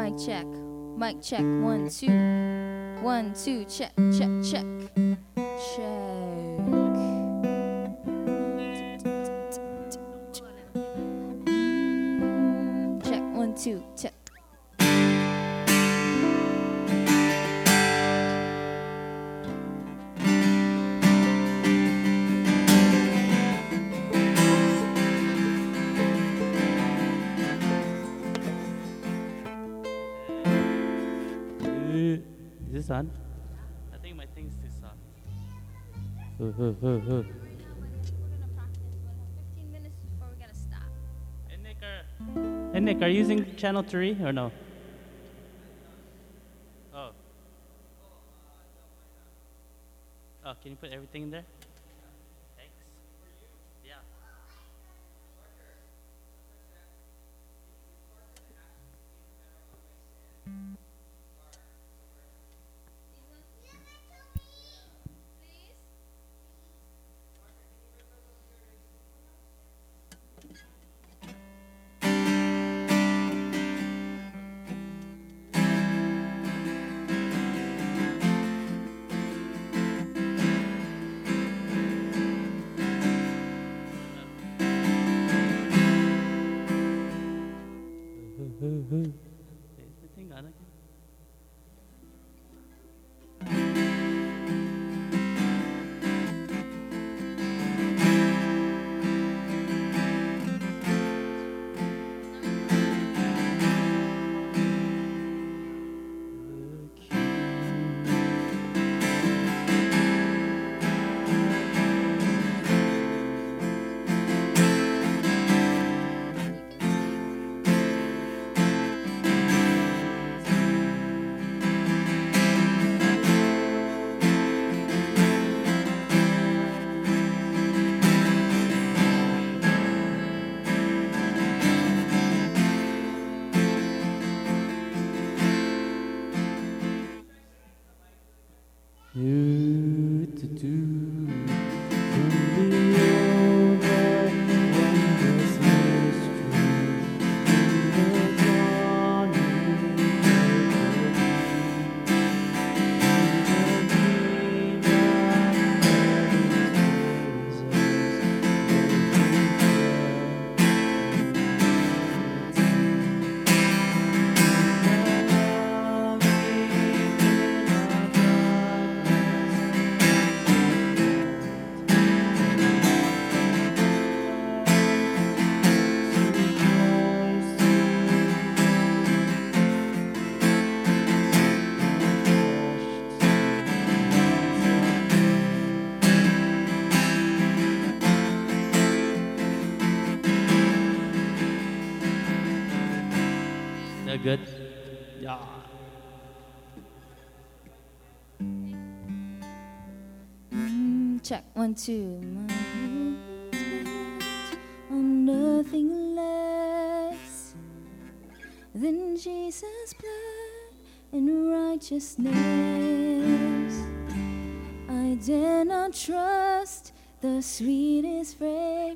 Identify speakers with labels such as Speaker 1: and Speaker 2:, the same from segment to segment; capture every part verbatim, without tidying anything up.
Speaker 1: Mic check. Mic check. One, two. One, two. Check, check, check. Check. Check. One, two. Check.
Speaker 2: Is this on? I think my thing's too soft. Uh, uh, uh, uh.
Speaker 1: We're gonna practice. We'll have fifteen minutes before we're gonna stop.
Speaker 2: Hey Nick, are, hey Nick, are you using channel three or no? Oh. Oh, can you put everything in there? Thanks. Yeah. Is the thing on again? You to do from the over wondrous mystery in the dawning They're good. Yeah.
Speaker 1: Mm, check. One, two. My on nothing less than Jesus' blood and righteousness. I dare not trust the sweetest frame.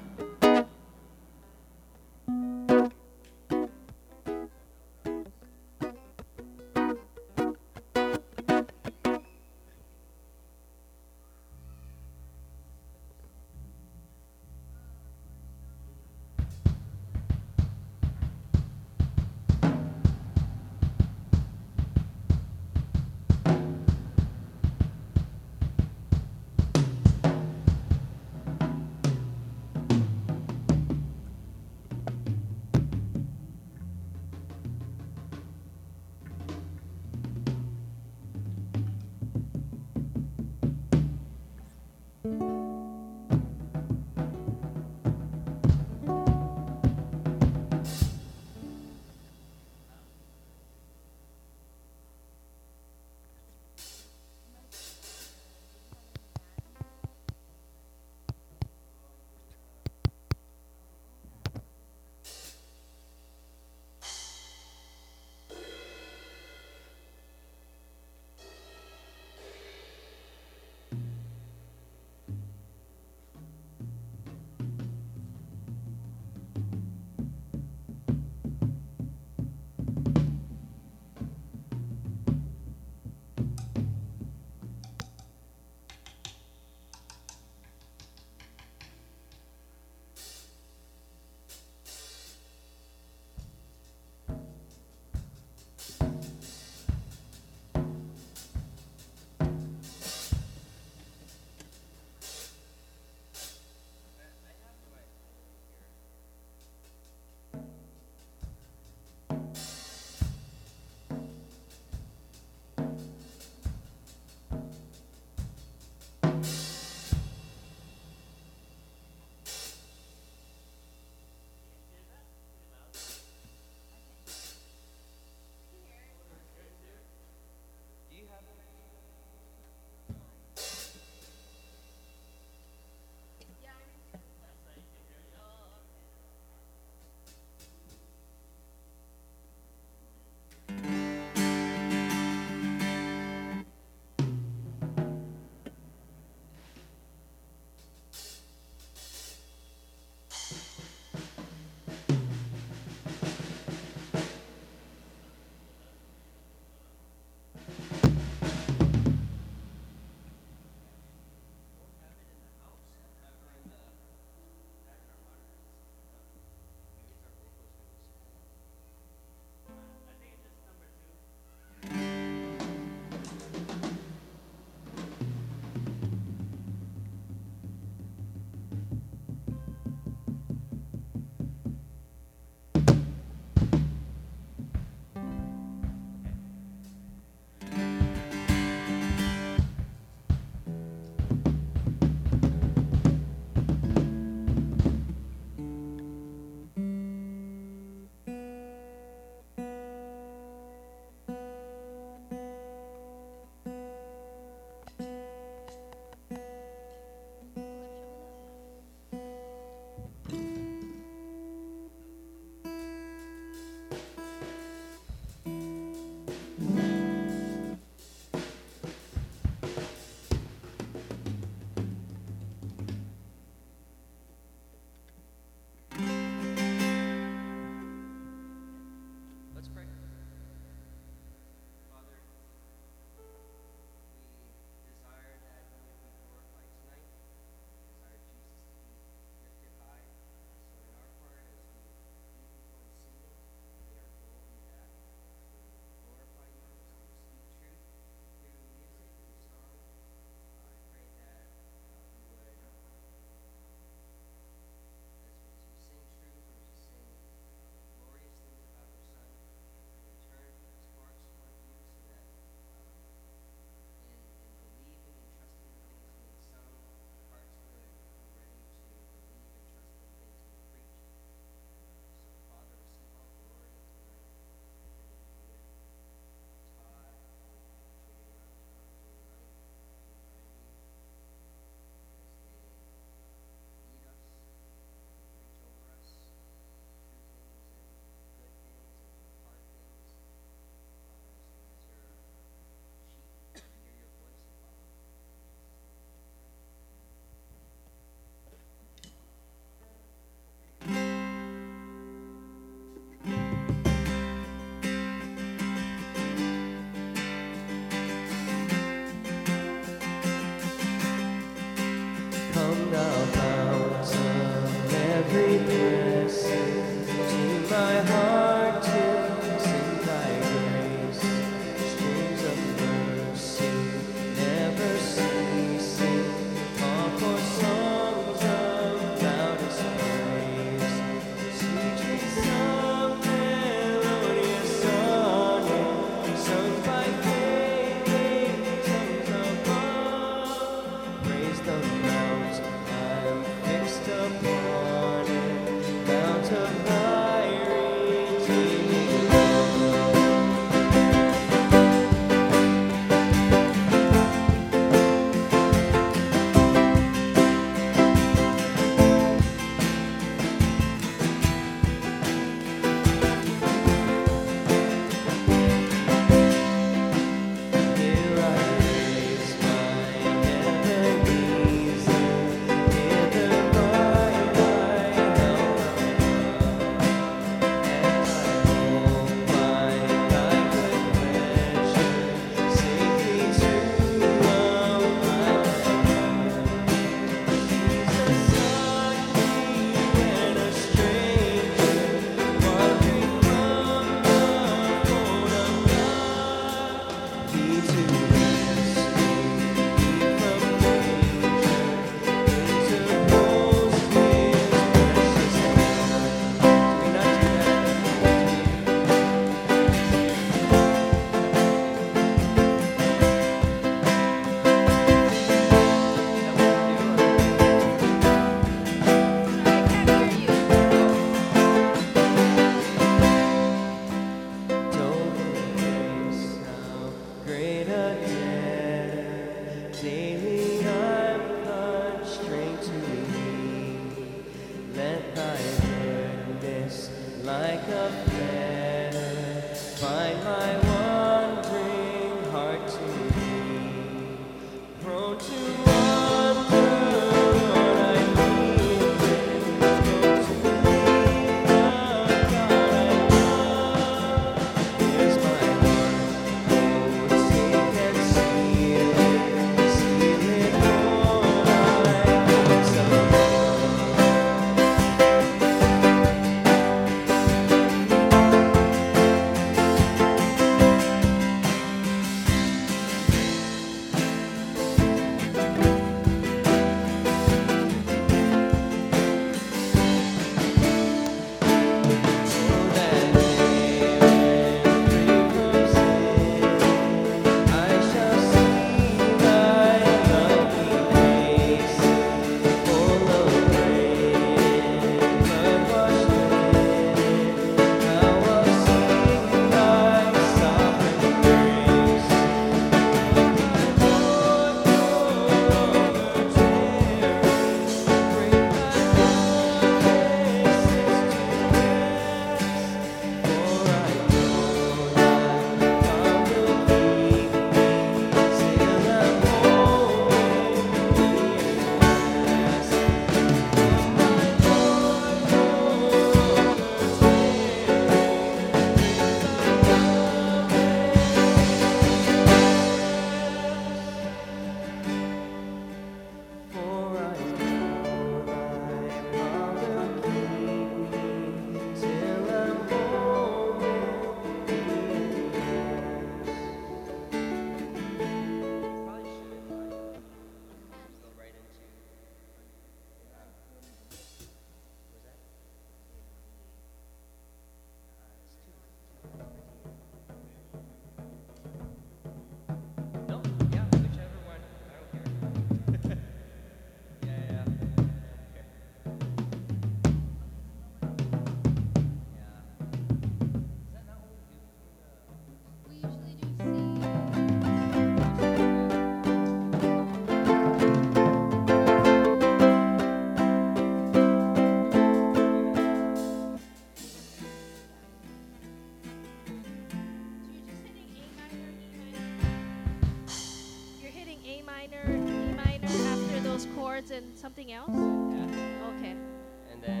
Speaker 3: chords and something else?
Speaker 4: Yeah.
Speaker 3: Okay.
Speaker 4: And then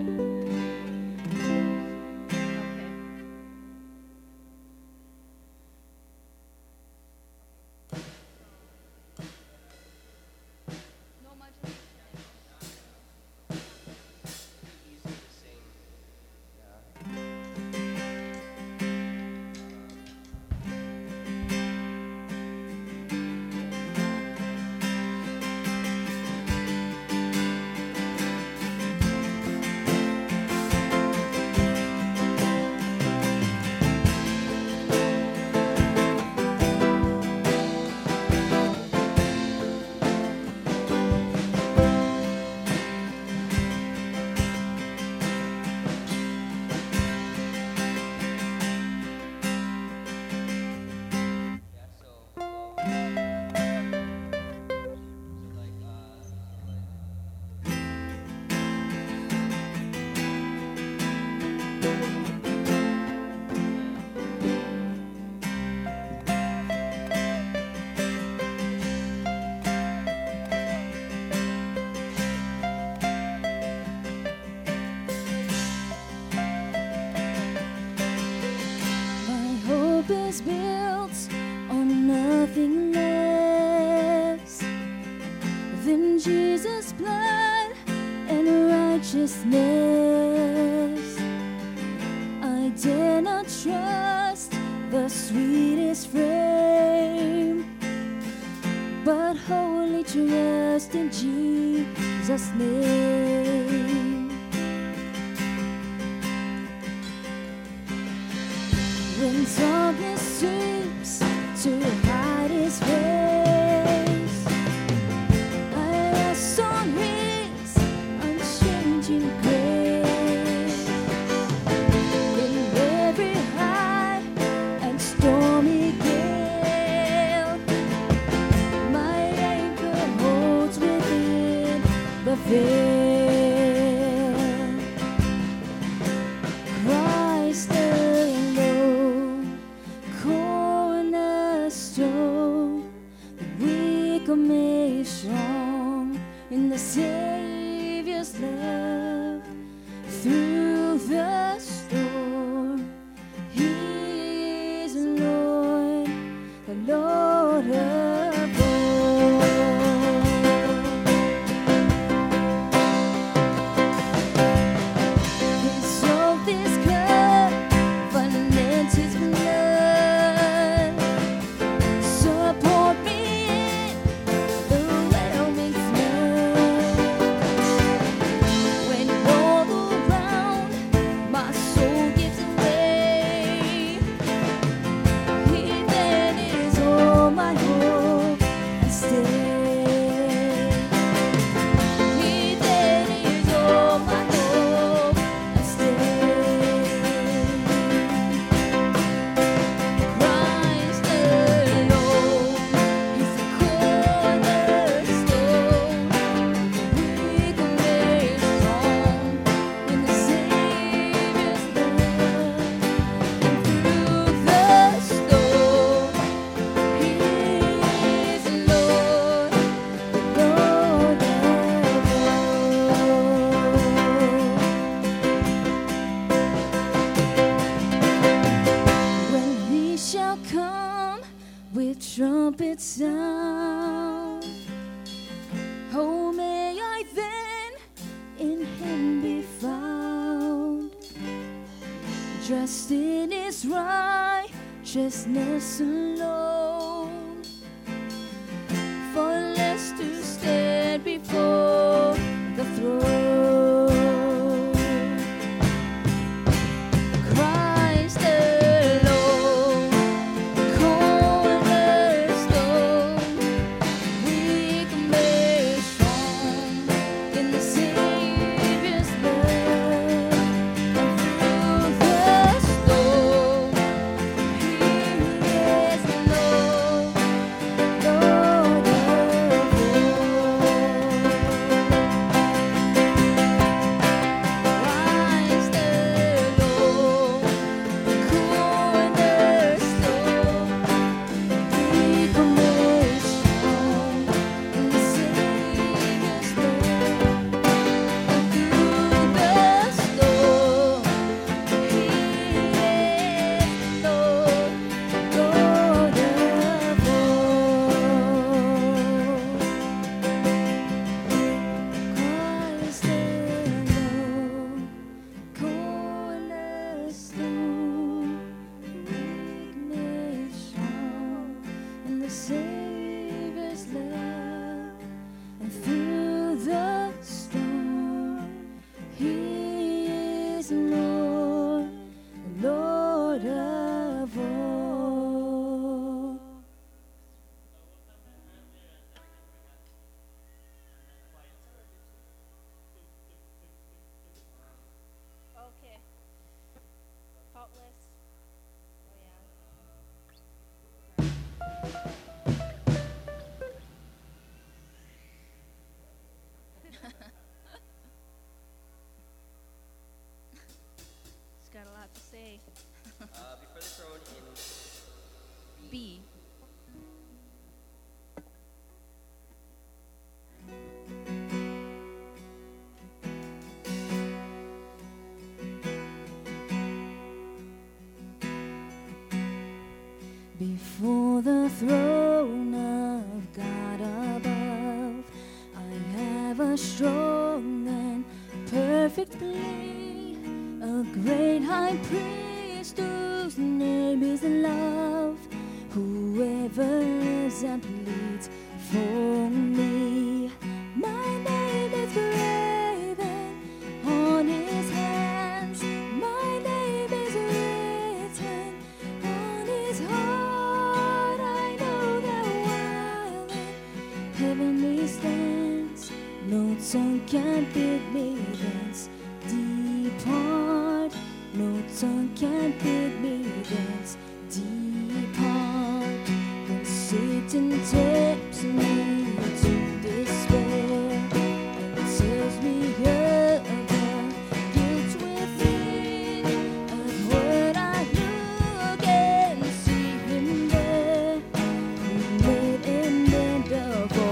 Speaker 3: Okay.
Speaker 1: No much.
Speaker 4: easy to sing. Yeah. Yeah, so we'll go. So like uh
Speaker 1: My hope is built on nothing less than Jesus' blood and righteousness. I dare not trust the sweetest frame, but wholly trust in Jesus' name. When darkness seems to hide His face, I rest on His unchanging grace. In every high and stormy gale, my anchor holds within the veil. Christ alone, cornerstone, we weaken me strong in the Savior's love. Through the storm, He is Lord, the Lord of all. He sold this cup, funded His blood. Support me in the whelming flood. When all around my soul gives way, He then is all my hope and stay. He then is all my hope and stay. Christ alone is the cornerstone. We can make strong in the Savior's love. And through the storm, He is Lord, the Lord of all. When He shall come with trumpet sound, oh, may I then in Him be found, dressed in His righteousness alone, faultless to stand before the throne. Christ alone, cornerstone, we can make strong in the Savior's love. And through the storm, He is Lord, Lord of B. Before the throne of God above, I have a strong and perfect plea, a great high priest whose name is love, whoever lives and pleads for me. My name is graven on his hands, my name is written on his heart. I know that while in heaven he stands, no tongue can bid me thence depart, no tongue can bid me thence depart. When Satan tempts me to despair and tells me of the guilt within, of what I look and see him there, who made an end of all.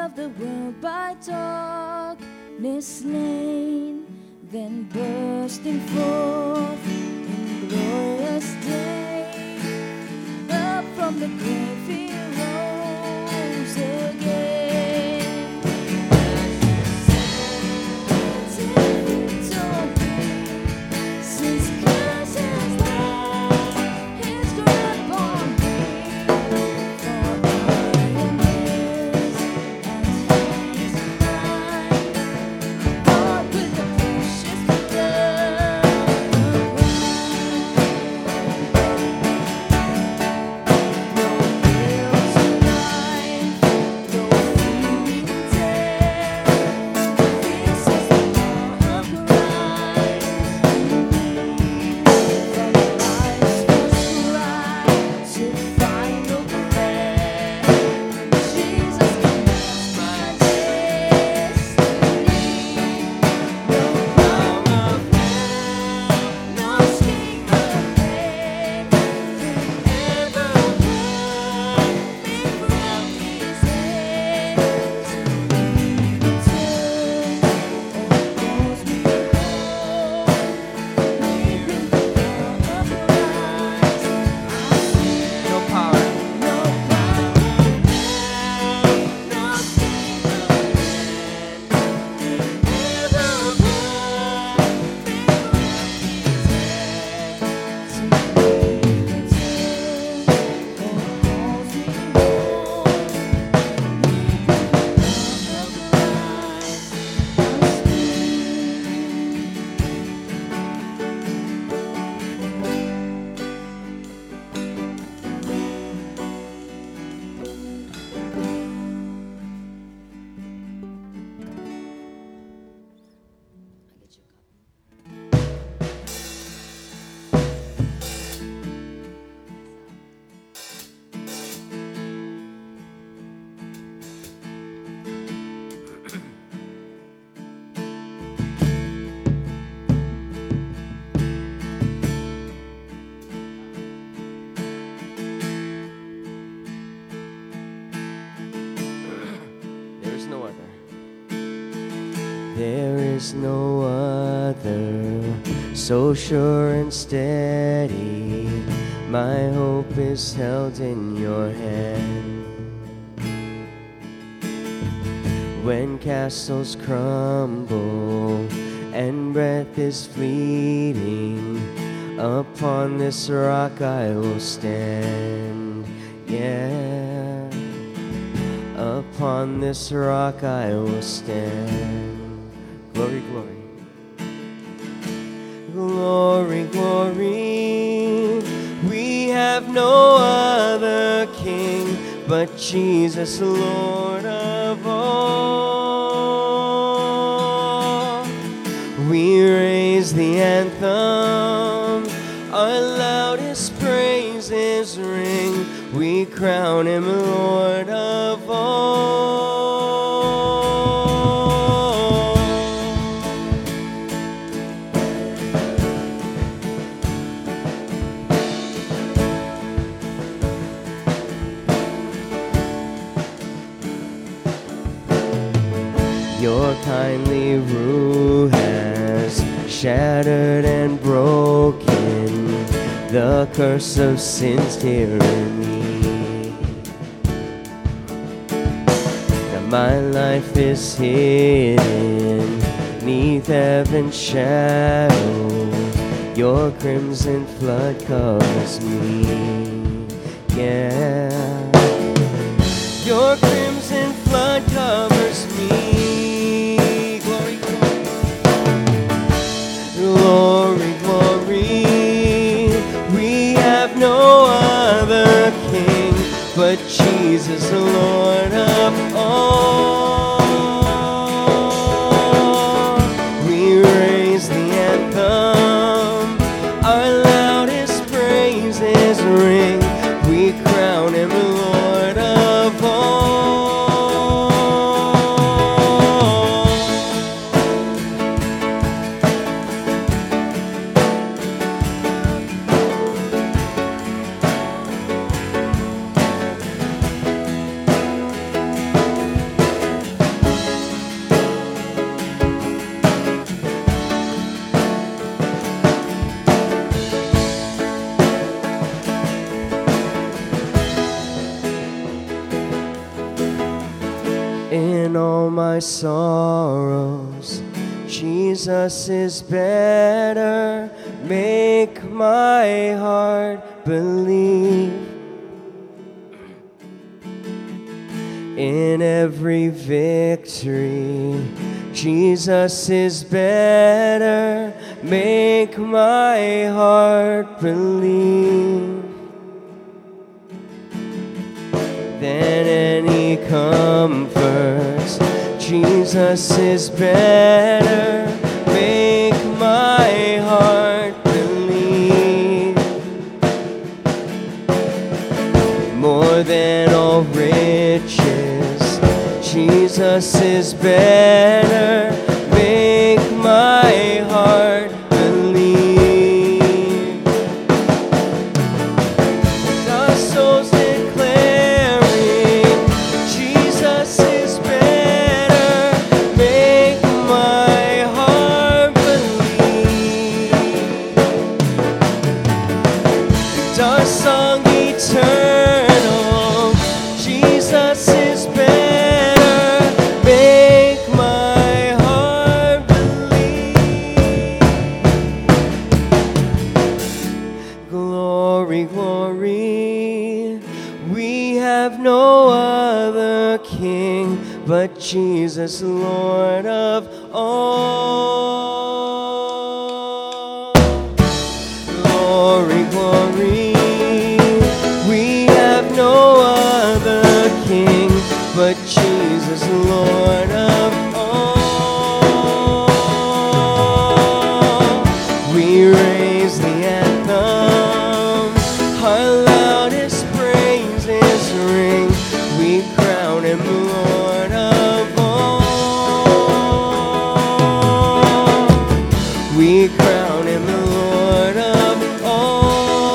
Speaker 1: of the world by darkness slain, then bursting forth in glorious day, up from the grave he rose again. Since Christ has lost his grip on me, for I am his and he is mine, bought with the precious blood of Christ. No guilt to life, no fear in death. This is the law of Christ. From life's first cry to final breath, Jesus commands my destiny. No power of hell, no scheme of hate can ever hold me from His hand. To me return, or calls me home. Weeping the law of Christ, I see
Speaker 4: No power.
Speaker 1: no power of hell, no scheme of man can ever hold me from His hand. To me return, or calls me home. Weeping the law of Christ,
Speaker 4: There is no other. There is no other, so sure and steady. My hope is held in your hand. When castles crumble and breath is fleeting, upon this rock I will stand. Yeah. Upon this rock I will stand. Glory, glory. Glory, glory. We have no other King but Jesus, Lord of all. We raise the anthem, our loudest praises ring. We crown him Lord of all. Your kindly rule has shattered and broken the curse of sin's tyranny. Now my life is hidden neath heaven's shadow. Your crimson flood covers me. Yeah. Your crimson flood covers me. Glory, glory, glory. We have no other King but Jesus, the Lord of all. We raise the anthem, our loudest praises ring. We crown him Lord of all. in all my sorrows, Jesus is better. Make my heart believe. In every victory, Jesus is better. Make my heart believe. Than any comfort, Jesus is better. Make my heart believe. More than all riches, Jesus is better. Make my heart believe. The souls declaring Jesus is better. Make my heart believe. The song eternal, Jesus is better. Make my heart believe. Glory, glory, we have no other King but Jesus, Lord of all. Glory, glory, we have no other King but Jesus, Lord of all. We raise the anthem, our loudest praises ring. We crown him Lord of all. We crown him Lord of all.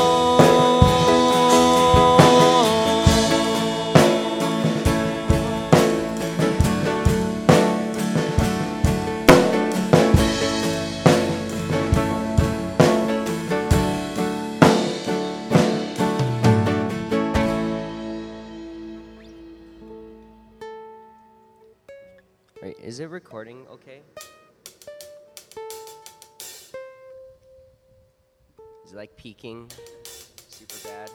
Speaker 4: Wait, is it recording okay? Is it like peaking super bad?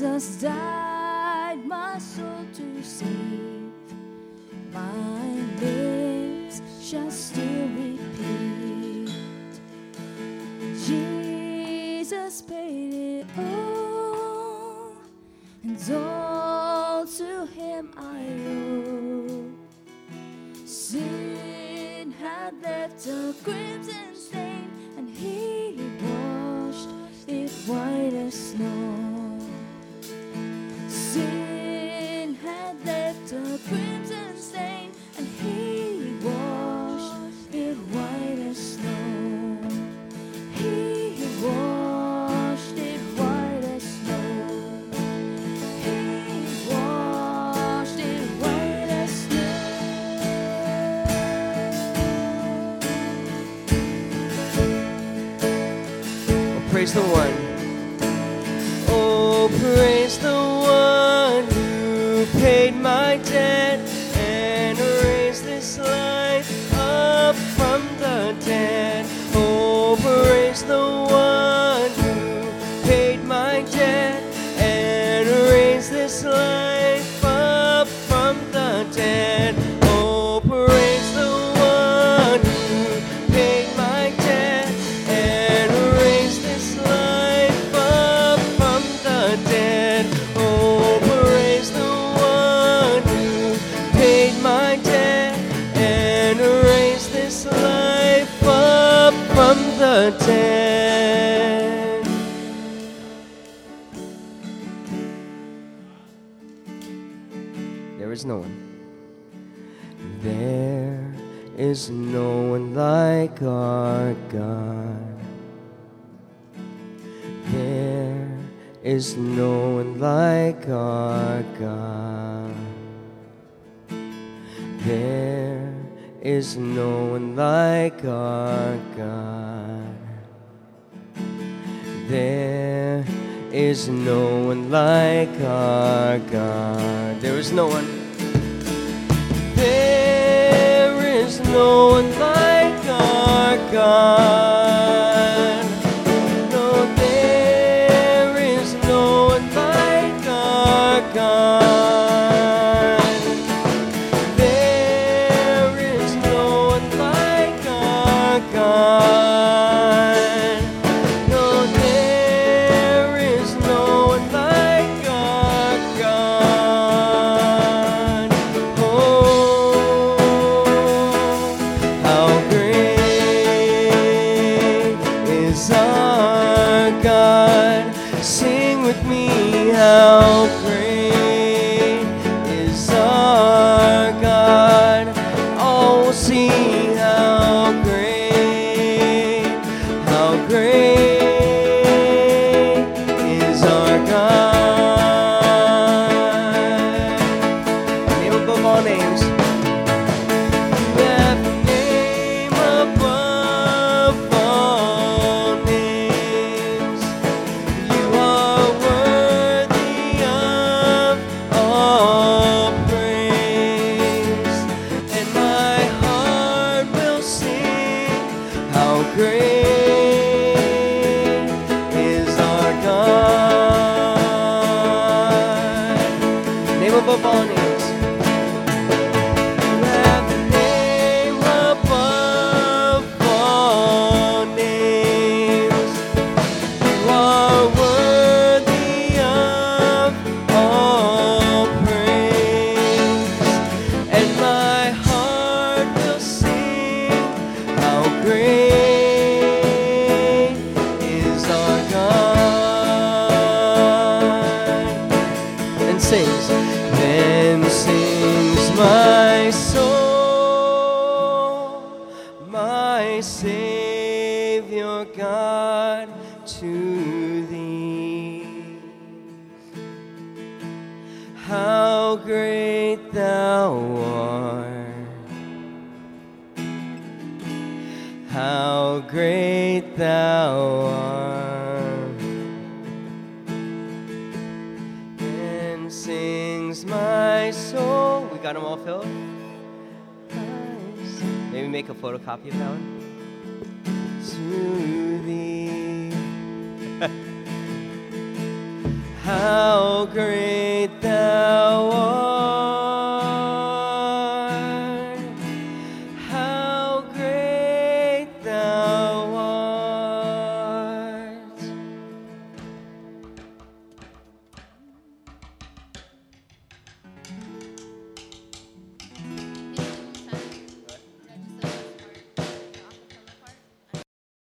Speaker 1: Jesus died my soul to save. My lips shall still repeat, Jesus paid it all, and all to him I owe. Sin had left a crimson stain, and he washed it white as snow. Sin had left a crimson stain, and he washed it white as snow. He washed it white as snow. He washed it white as snow.
Speaker 4: Oh, praise the one. Oh, praise the one who paid my debt and raised this life up from the dead. Oh, praise the one who paid my debt and raised this life up from the dead. Oh, praise the one who paid my debt and raised this life up from the dead. Oh, praise the one who paid my debt and raised this life up from the dead. There is no one. There is no one like our God. There is no one like our God. There is no one like our God. There is no one like our God. There is no one. There is no one like our God. No, there is no one like our God. There is no one like our God. No, there is no one like our God. Oh, how great is our God. Sing with me, how great is our God. All will see how great, how great is our God. Name above all names. That name above all names. You are worthy of all praise, and my heart will sing how great is our God. Name above all names. That name above all names. You are worthy of all praise, and my heart will sing how great is our God. And sings, then sings my soul, my Savior God, to thee. How great thou art, how great thou art. Then sings my soul. We got them all filled? Nice. Maybe make a photocopy of that one. To thee. How how great thou